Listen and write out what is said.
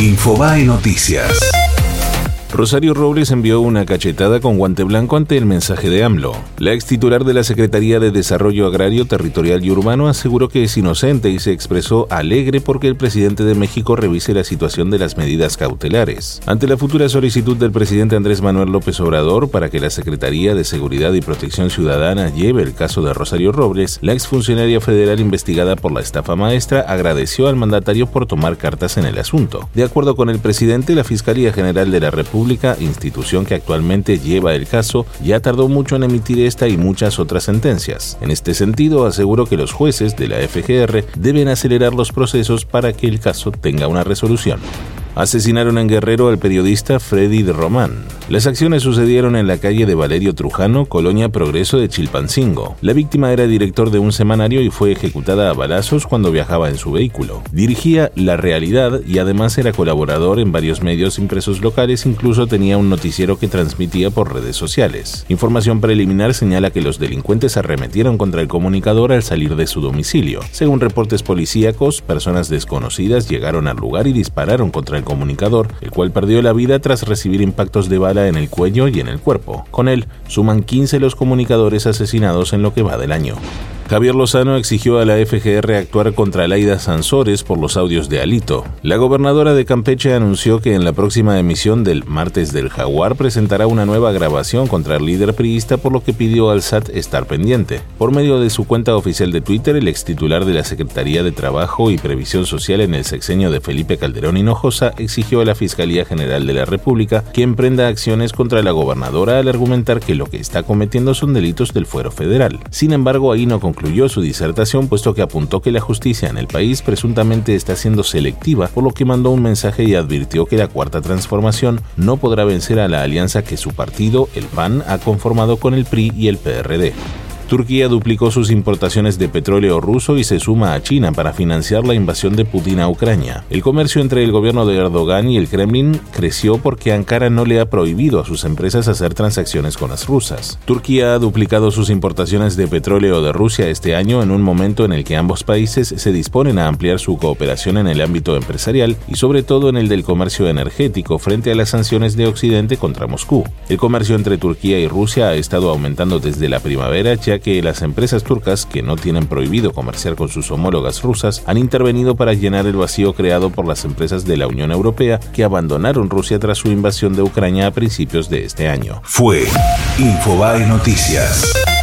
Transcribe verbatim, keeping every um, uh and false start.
Infobae Noticias. Rosario Robles envió una cachetada con guante blanco ante el mensaje de AMLO. La ex titular de la Secretaría de Desarrollo Agrario, Territorial y Urbano aseguró que es inocente y se expresó alegre porque el presidente de México revise la situación de las medidas cautelares. Ante la futura solicitud del presidente Andrés Manuel López Obrador para que la Secretaría de Seguridad y Protección Ciudadana lleve el caso de Rosario Robles, la exfuncionaria federal investigada por la estafa maestra agradeció al mandatario por tomar cartas en el asunto. De acuerdo con el presidente, la Fiscalía General de la República, institución que actualmente lleva el caso, ya tardó mucho en emitir esta y muchas otras sentencias. En este sentido, aseguró que los jueces de la F G R deben acelerar los procesos para que el caso tenga una resolución. Asesinaron en Guerrero al periodista Freddy de Román. Las acciones sucedieron en la calle de Valerio Trujano, Colonia Progreso de Chilpancingo. La víctima era director de un semanario y fue ejecutada a balazos cuando viajaba en su vehículo. Dirigía La Realidad y además era colaborador en varios medios impresos locales, incluso tenía un noticiero que transmitía por redes sociales. Información preliminar señala que los delincuentes arremetieron contra el comunicador al salir de su domicilio. Según reportes policíacos, personas desconocidas llegaron al lugar y dispararon contra el comunicador, el cual perdió la vida tras recibir impactos de bala en el cuello y en el cuerpo. Con él, suman quince los comunicadores asesinados en lo que va del año. Javier Lozano exigió a la F G R actuar contra Laida Sansores por los audios de Alito. La gobernadora de Campeche anunció que en la próxima emisión del Martes del Jaguar presentará una nueva grabación contra el líder priista, por lo que pidió al S A T estar pendiente. Por medio de su cuenta oficial de Twitter, el extitular de la Secretaría de Trabajo y Previsión Social en el sexenio de Felipe Calderón Hinojosa exigió a la Fiscalía General de la República que emprenda acciones contra la gobernadora al argumentar que lo que está cometiendo son delitos del fuero federal. Sin embargo, ahí no concluyó Concluyó su disertación, puesto que apuntó que la justicia en el país presuntamente está siendo selectiva, por lo que mandó un mensaje y advirtió que la Cuarta Transformación no podrá vencer a la alianza que su partido, el P A N, ha conformado con el P R I y el P R D. Turquía duplicó sus importaciones de petróleo ruso y se suma a China para financiar la invasión de Putin a Ucrania. El comercio entre el gobierno de Erdogan y el Kremlin creció porque Ankara no le ha prohibido a sus empresas hacer transacciones con las rusas. Turquía ha duplicado sus importaciones de petróleo de Rusia este año en un momento en el que ambos países se disponen a ampliar su cooperación en el ámbito empresarial y sobre todo en el del comercio energético frente a las sanciones de Occidente contra Moscú. El comercio entre Turquía y Rusia ha estado aumentando desde la primavera, ya que las empresas turcas, que no tienen prohibido comerciar con sus homólogas rusas, han intervenido para llenar el vacío creado por las empresas de la Unión Europea que abandonaron Rusia tras su invasión de Ucrania a principios de este año. Fue Infobae Noticias.